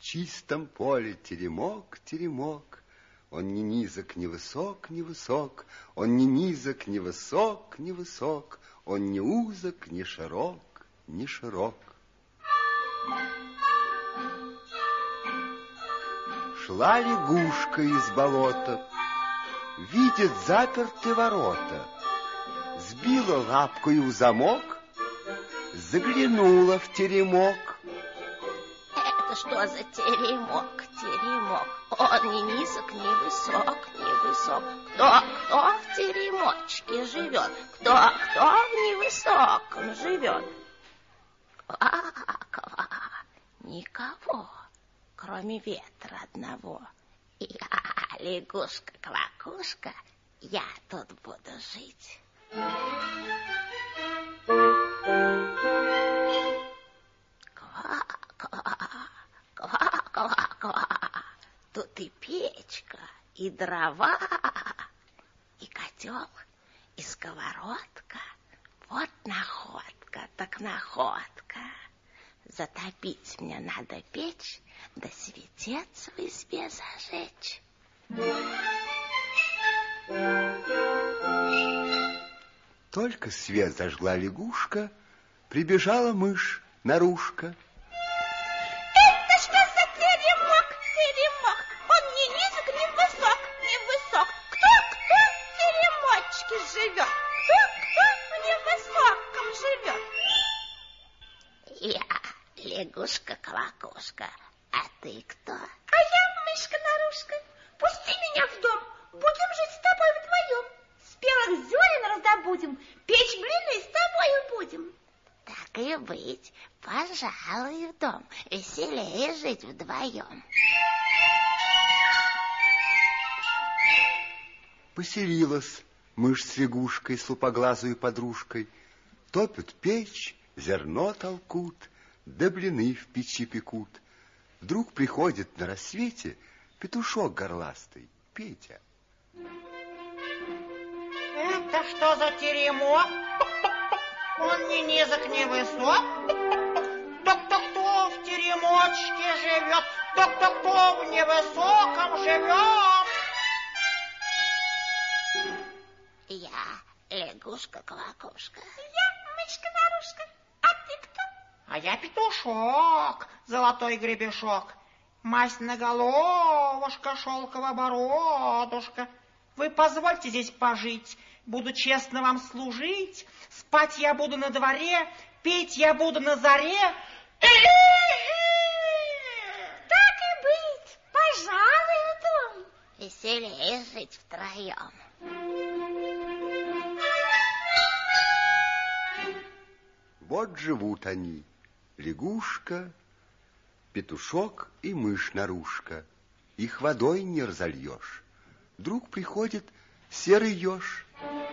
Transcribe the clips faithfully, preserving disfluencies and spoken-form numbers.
чистом поле теремок, теремок. Он ни низок, ни высок, ни высок. Он ни низок, ни высок, ни высок. Он ни узок, ни широк, ни широк. Шла лягушка из болота, видит заперты ворота, сбила лапкою в замок, заглянула в теремок. Это что за теремок, теремок? Он ни низок, ни высок, ни высок. Кто, кто в теремочке живет? Кто, кто в невысоком живет? Ква, ква, никого, кроме ветра одного. Я, лягушка-квакушка, я тут буду жить. Ква-ква, ква-ква-ква. Тут и печка, и дрова, и котел, и сковородка. Вот находка, так находка. Затопить мне надо печь, да светец в избе зажечь. Только свет зажгла лягушка, прибежала мышь нарушка. Это что за теремок, теремок? Он ни низок, ни высок, ни высок. Кто, кто в теремочке живет? Кто, кто в невысоком живет? Я лягушка-квакушка, а ты кто? А я мышка-нарушка. Пусти меня в дом, будем жить с тобой вдвоем. Спелых зерен раздобудем, печь блины с тобою будем. Так и быть, пожалуй, в дом. Веселее жить вдвоем. Поселилась мышь с лягушкой, с лупоглазой подружкой. Топят печь, зерно толкут, да блины в печи пекут. Вдруг приходит на рассвете петушок горластый, Петя. Это что за теремок? Он ни низок, ни высок. Кто-кто-кто в теремочке живет? Кто-кто-кто в невысоком живет? Я лягушка-квакушка. Я мышка-нарушка. А ты кто? А я петушок, золотой гребешок. Масть на головушка, шелковая бородушка. Вы позвольте здесь пожить, буду честно вам служить. Спать я буду на дворе, петь я буду на заре. Так и быть, пожалуй, в дом. Веселее жить втроем. Вот живут они, лягушка, петушок и мышь-нарушка. Их водой не разольешь. Вдруг приходит серый еж.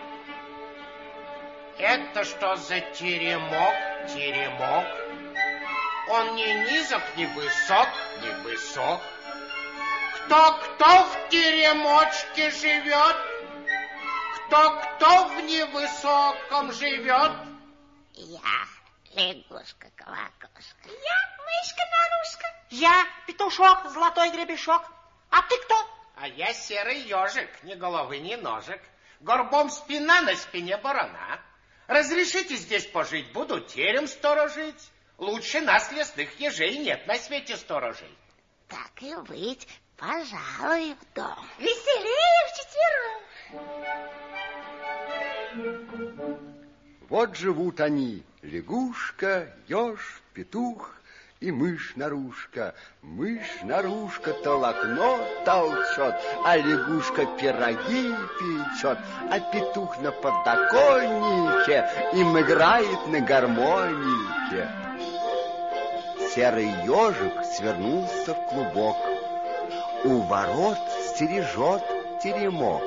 Это что за теремок, теремок? Он ни низок, ни высок, ни высок. Кто-кто в теремочке живет? Кто-кто в невысоком живет? Я лягушка-квакушка. Я мышка-нарушка. Я петушок, золотой гребешок. А ты кто? А я серый ежик, ни головы, ни ножек. Горбом спина, на спине барана. Разрешите здесь пожить, буду терем сторожить. Лучше нас, лесных ежей, нет на свете сторожей. Так и быть, пожалуй, в дом. Веселее вчетвером. Вот живут они, лягушка, еж, петух и мышь-нарушка. Мышь-нарушка толокно толчет, а лягушка пироги печет, а петух на подоконнике им играет на гармонике. Серый ежик свернулся в клубок, у ворот стережет теремок.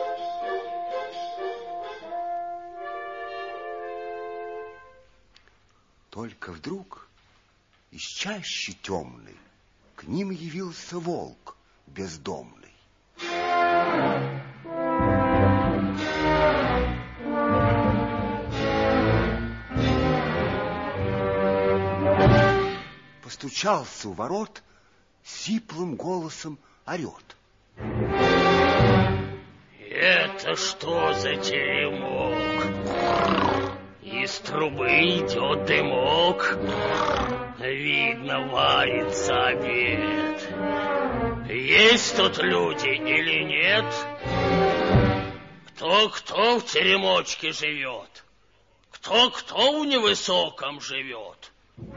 Только вдруг из чащи темной к ним явился волк бездомный. Постучался у ворот, сиплым голосом орет. Это что за теремок? Из трубы идет дымок. Видно, варится обед. Есть тут люди или нет? Кто-кто в теремочке живет? Кто-кто в невысоком живет?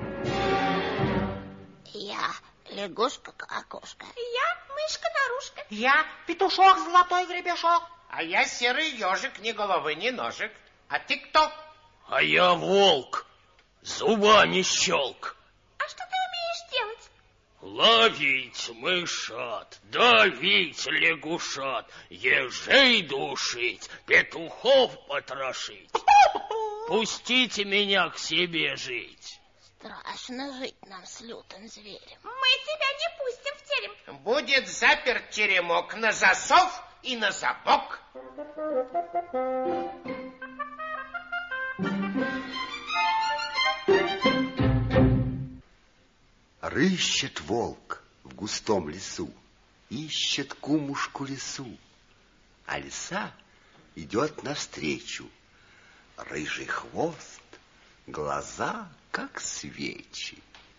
Я лягушка-кокошка. Я мышка-нарушка. Я петушок золотой гребешок. А я серый ежик, ни головы, ни ножек. А ты кто? А я волк, зубами щелк. А что ты умеешь делать? Ловить мышат, давить лягушат, ежей душить, петухов потрошить. Пустите меня к себе жить. Страшно жить нам с лютым зверем. Мы тебя не пустим в терем. Будет заперт теремок на засов и на замок. Рыщет волк в густом лесу, ищет кумушку лису, а лиса идет навстречу. Рыжий хвост, глаза как свечи.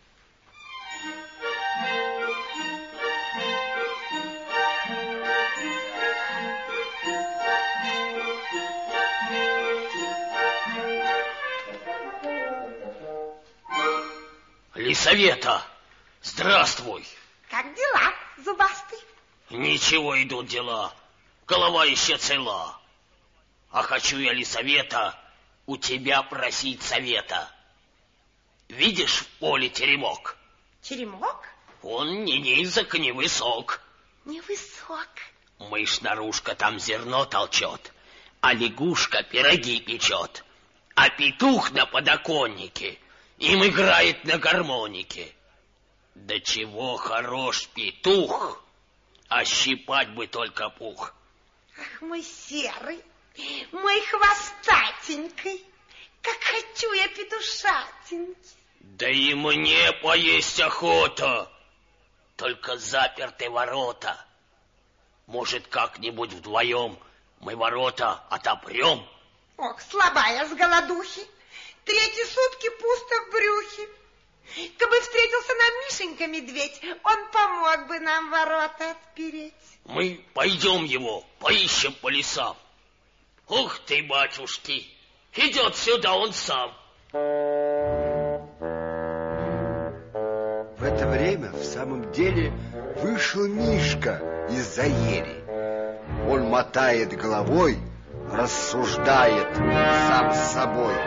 Лисавета, здравствуй. Как дела, зубастый? Ничего, идут дела. Голова еще цела. А хочу я, Лисавета, у тебя просить совета. Видишь в поле теремок? Теремок? Он ни низок, ни высок. Невысок. Мышь-нарушка там зерно толчет, а лягушка пироги печет, а петух на подоконнике им играет на гармонике. Да чего хорош петух, а щипать бы только пух. Ах, мой серый, мой хвостатенький, как хочу я петушатенький. Да и мне поесть охота, только заперты ворота. Может, как-нибудь вдвоем мы ворота отопрем? Ох, слабая с голодухи, третьи сутки пусто в брюхе. Кабы встретился нам Мишенька-медведь, он помог бы нам ворота отпереть. Мы пойдем его, поищем по лесам. Ух ты, батюшки, идет сюда он сам. В это время в самом деле вышел Мишка из-за ели. Он мотает головой, рассуждает сам с собой.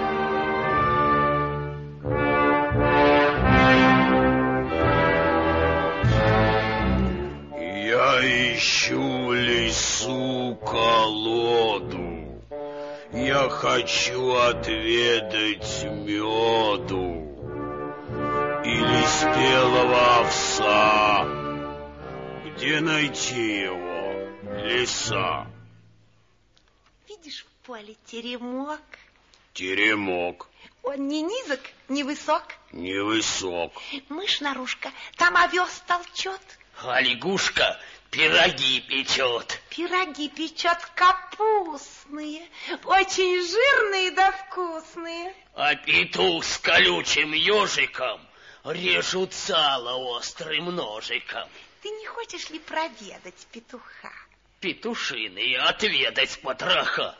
Я ищу в лесу колоду, я хочу отведать меду или спелого овса. Где найти его, лиса? Видишь в поле теремок? Теремок. Он не низок, не высок. Невысок. Мышь-нарушка там овес толчет. А лягушка пироги печет. Пироги печет капустные, очень жирные да вкусные. А петух с колючим ежиком режут сало острым ножиком. Ты не хочешь ли проведать петуха? Петушиные отведать потроха.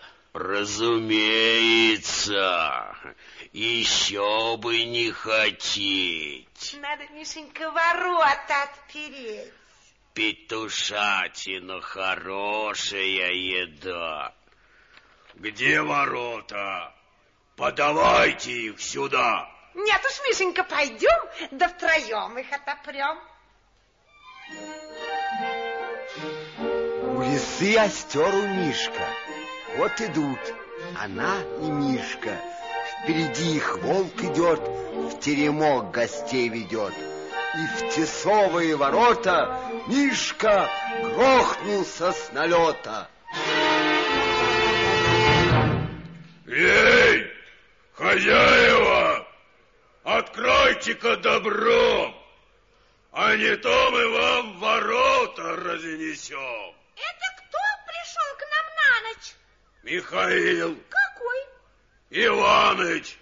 Разумеется, еще бы не хотеть. Надо, Мишенька, ворота отпереть. Петушатина хорошая еда. Где ворота? Подавайте их сюда. Нет уж, Мишенька, пойдем, да втроем их отопрем. У лисы остер у Мишка. Вот идут она и Мишка. Впереди их волк идет, в теремок гостей ведет. И в тесовые ворота Мишка грохнулся с налета. Эй, хозяева, откройте-ка добром. а не то мы вам ворота разнесем. Это кто пришел к нам на ночь? Михаил. Какой? Иваныч.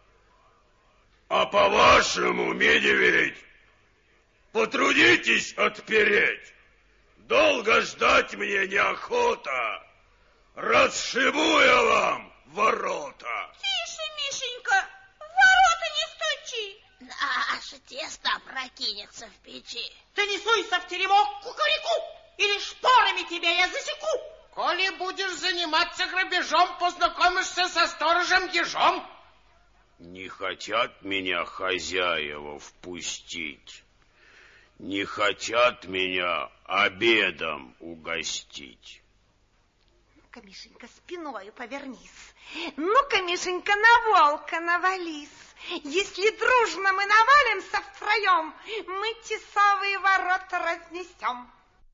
А по-вашему, медведь, потрудитесь отпереть. Долго ждать мне неохота. Расшибу я вам ворота. Тише, Мишенька, в ворота не стучи. Наше тесто опрокинется в печи. Ты не суйся в теремок, кукареку, или шпорами тебя я засеку. Коли будешь заниматься грабежом, познакомишься со сторожем ежом. Не хотят меня хозяева впустить. Не хотят меня обедом угостить. Ну-ка, Мишенька, спиною повернись. Ну-ка, Мишенька, на волка навались. Если дружно мы навалимся втроем, мы тесовые ворота разнесем.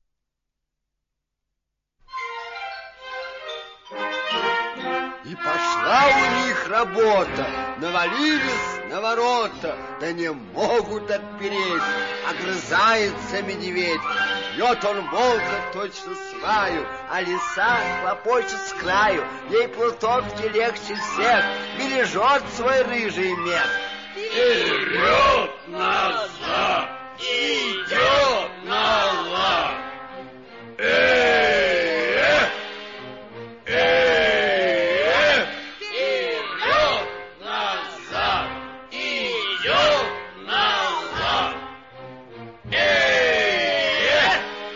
И пошла у них работа, навалились на ворота, да не могут отпереть. Огрызается медведь, бьет он волка точно сваю, а лиса хлопочет с краю, ей плутовки легче всех, бережет свой рыжий мех. Вперед, назад, идет на лад. Эх, эх, вперед, назад, идет на лад. Эх,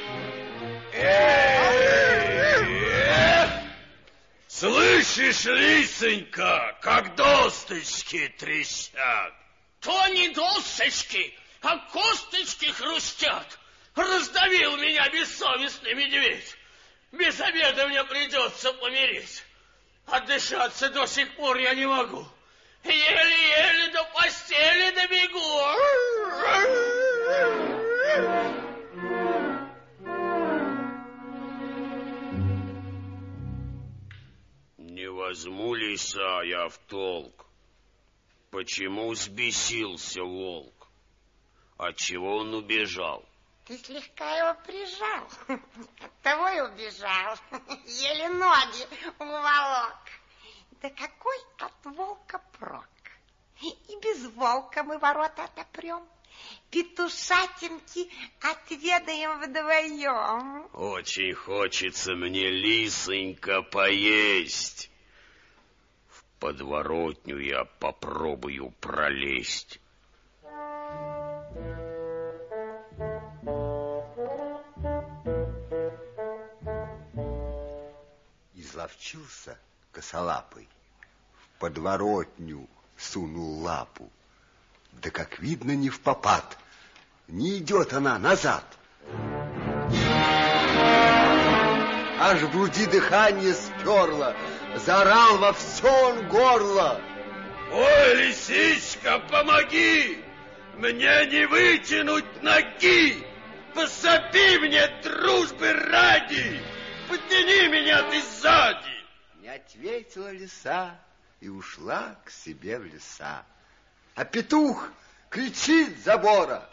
эх. Слышишь, лисонька, как досточки трещат? То не досточки, а косточки хрустят. Раздавил меня бессовестный медведь. Без обеда мне придется помереть. Отдышаться до сих пор я не могу. Еле-еле до постели добегу. Не возьму лиса я в толк. Почему взбесился волк? Отчего он убежал? Ты слегка его прижал, оттого и убежал. Еле ноги уволок. Да какой от волка прок? И без волка мы ворота отопрем. Петушатинки отведаем вдвоем. Очень хочется мне, лисонька, поесть. В подворотню я попробую пролезть. Изловчился косолапый, в подворотню сунул лапу. Да, как видно, не впопад, не идет она назад. Аж в груди дыхание сперло, заорал во все он горло. Ой, лисичка, помоги! Мне не вытянуть ноги! Пособи мне дружбы ради! Подтяни меня ты сзади! Не ответила лиса и ушла к себе в леса. А петух кричит с забора.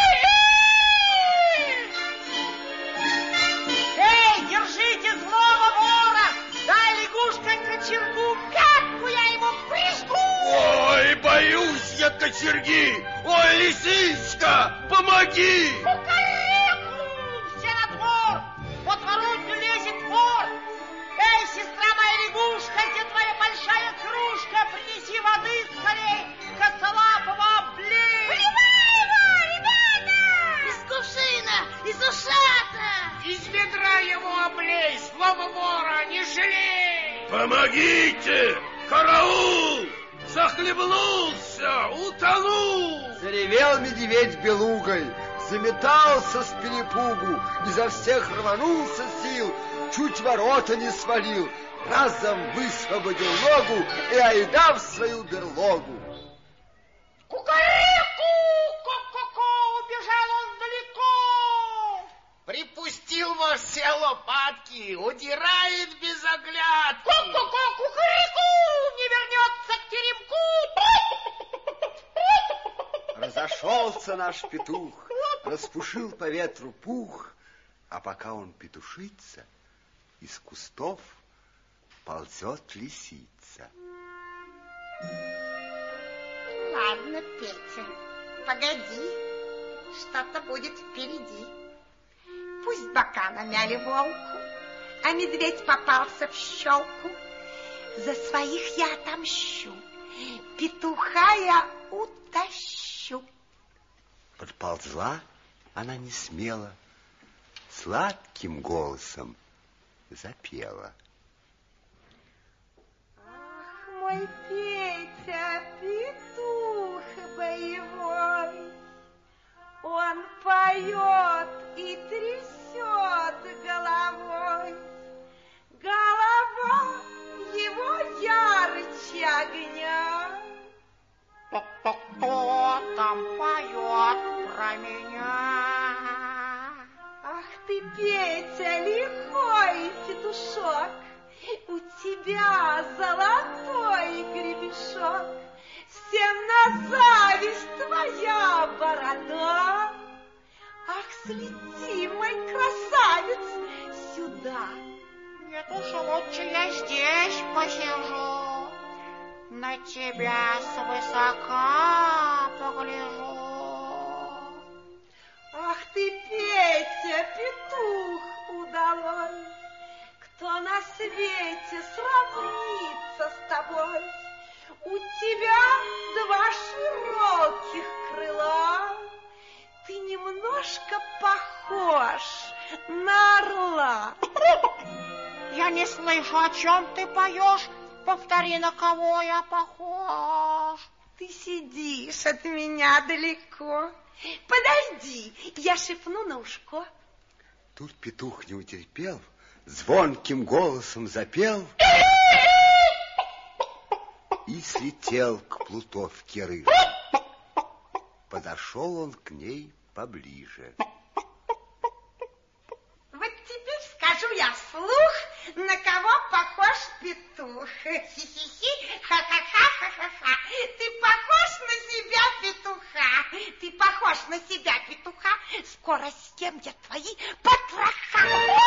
Эй, держите злого вора! Дай лягушка кочергу, как я ему прижгу! Ой, боюсь я кочерги! Ой, лисичка, помоги! Кукареку! Все на двор! По двору лезет вор! Эй, сестра моя лягушка, где твоя большая кружка? Принеси воды скорей, косолапого облей! Поливай его, ребята! Из кувшина, из ушата! Из ведра его облей, слово вора не жалей! Помогите! Караул! Захлебнулся, утонул! Заревел медведь белугой, заметался с перепугу, изо всех рванулся сил, чуть ворота не свалил, разом высвободил ногу и айда в свою берлогу. Кукареку! Ко-ко-ко! Убежал он далеко! Припустил во все лопатки, удирает без оглядки. Ко-ко-ко! Кукареку! Не вернется к теремку! Разошелся наш петух, распушил по ветру пух, а пока он петушится, из кустов ползет лисица. Ладно, Петя, погоди, что-то будет впереди. Пусть бока намяли волку, а медведь попался в щелку. За своих я отомщу, петуха я утащу. Подползла она не смело, сладким голосом запела. Ах, мой Петя, петух боевой, он поет и трясет головой. Голова его ярче огня. Кто там поет про меня? Ах ты, Петя, лихой петушок, у тебя золотой гребешок, всем на зависть твоя борода. Ах, слети, мой красавец, сюда. Нет уж, лучше я здесь посижу, на тебя свысока погляжу. Ах ты, Петя, петух удалой, кто на свете сравнится с тобой? У тебя два широких крыла, ты немножко похож на орла. Я не слышу, о чем ты поешь. Повтори, на кого я похож. Ты сидишь от меня далеко. Подожди, я шепну на ушко. Тут петух не утерпел, звонким голосом запел и слетел к плутовке рыжей. Подошел он к ней поближе. Вот теперь скажу я вслух, на кого похож петух. Хи-хи-хи, ха-ха-ха-ха-ха-ха. Ты похож на себя, петуха. Ты похож на себя, петуха. Скоро съем я твои потроха.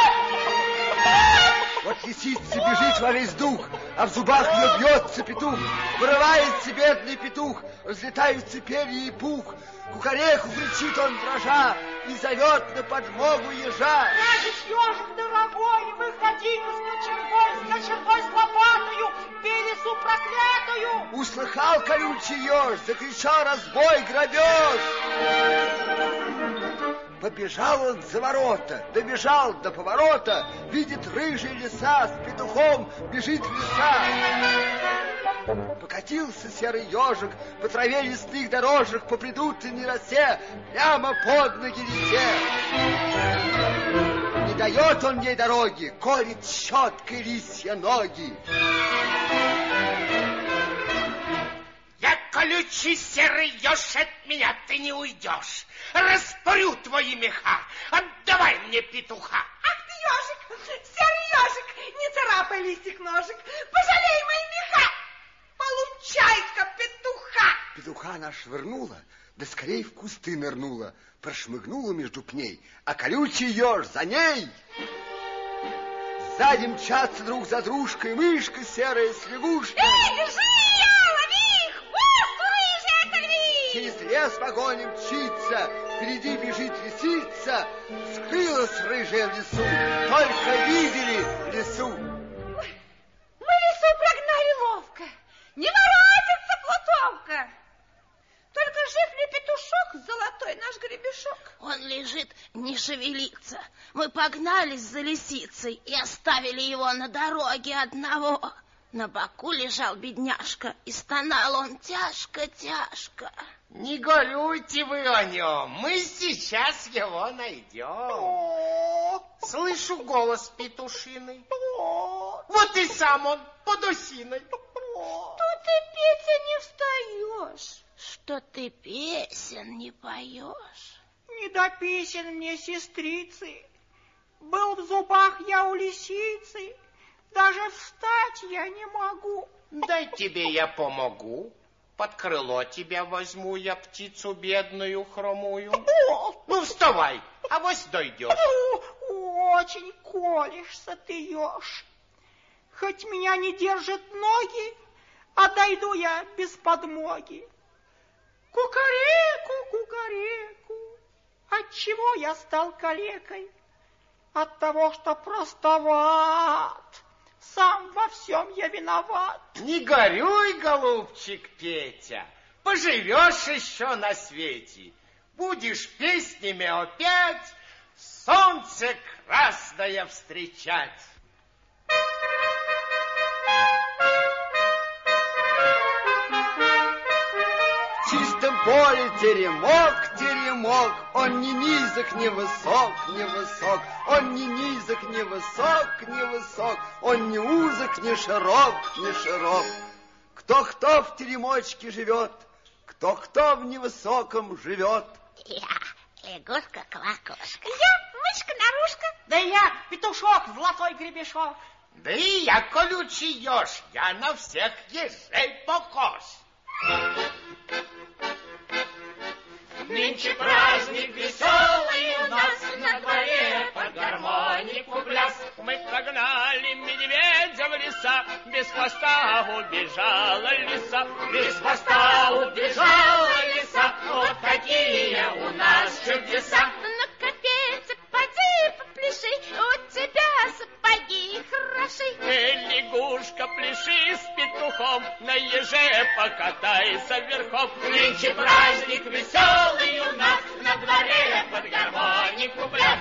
Вот лисица бежит во весь дух, а в зубах ее бьется петух. Вырывается бедный петух, разлетаются перья и пух. Кукареху кричит он дрожа и зовет на подмогу ежа. Братец ежик дорогой, выходи-ка с кочергой, с кочергой с лопатою, бей лису проклятую. Услыхал колючий еж, закричал разбой, грабеж. Побежал он за ворота, добежал до поворота, видит рыжая лиса с петухом, бежит в леса. Покатился серый ежик по траве лесных дорожек, по придутренней росе, прямо под ноги лисе. Не дает он ей дороги, колет щеткой лисья ноги. Я колючий серый еж, от меня ты не уйдешь. Распорю твои меха, отдавай мне петуха. Ах ты, ежик, серый ежик, не царапай листик ножик, пожалей мои меха. Получай-ка петуха. Петуха она швырнула, да скорей в кусты нырнула, прошмыгнула между пней, а колючий еж за ней. Сзади мчатся друг за дружкой мышка серая с лягушкой. Эй, держи ее, лови, хвост рыжий оторви. Через лес погоня мчится, впереди бежит лисица, скрылась рыжая в лесу, только видели лису. Мы лису прогнали ловко, не воротится плутовка. Только жив ли петушок, золотой наш гребешок? Он лежит, не шевелится. Мы погнались за лисицей и оставили его на дороге одного. На боку лежал бедняжка, и стонал он тяжко-тяжко. Не горюйте вы о нем, мы сейчас его найдем. Слышу голос петушиный. Вот и сам он под осиной. Что ты, Петя, не встаешь? Что ты песен не поешь? Не до песен мне, сестрицы. Был в зубах я у лисицы, даже встать я не могу. Дай тебе я помогу. Под крыло тебя возьму я, птицу бедную, хромую. О! Ну, вставай, авось дойдешь. О, очень колешься ты, еж. Хоть меня не держат ноги, а дойду я без подмоги. Кукареку, кукареку, отчего я стал калекой? От того, что простоват, сам во всем я виноват. Не горюй, голубчик Петя, поживешь еще на свете. Будешь песнями опять солнце красное встречать. В чистом поле теремок, теремок, он не низок, не высок, не высок, он не низок, не высок, не высок, он не узок, не широк, не широк. Кто-кто в теремочке живет, кто-кто в невысоком живет. Я лягушка-квакушка. Я мышка-нарушка. Да я петушок, золотой гребешок. Да и я колючий еж, я на всех ежей похож. Нынче праздник веселый у нас, на дворе под гармонику пляс. Мы прогнали медведя в леса, без хвоста убежала лиса. Без хвоста убежала лиса, вот такие у нас чудеса. Ну-ка, Петя, поди попляши, у тебя сапоги хороши. Ты, лягушка, пляши с петухом, на еже покатайся верхом. Нынче праздник веселый у нас, на дворе под гармонику пляс.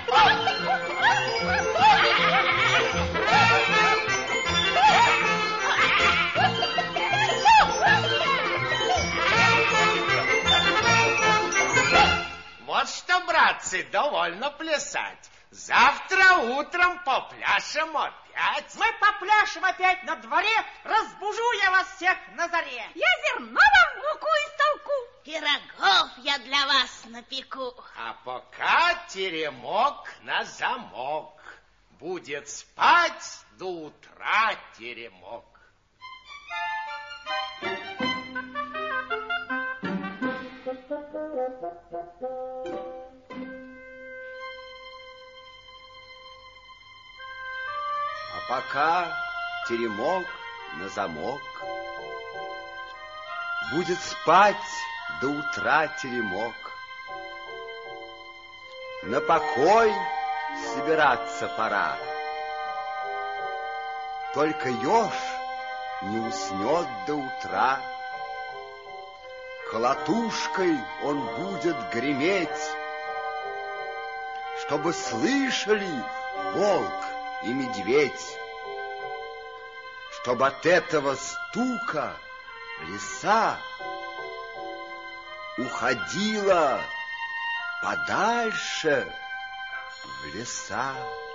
Вот что, братцы, довольно плясать. Завтра утром попляшем опять. Мы попляшем опять на дворе, разбужу я вас всех на заре. Я зерно вам муку истолку. Пирогов я для вас напеку. А пока теремок на замок. Будет спать до утра теремок. А пока теремок на замок. Будет спать до утра теремок. На покой собираться пора. Только еж не уснет до утра. Колотушкой он будет греметь, чтобы слышали волк и медведь, чтобы от этого стука лиса уходила подальше в леса.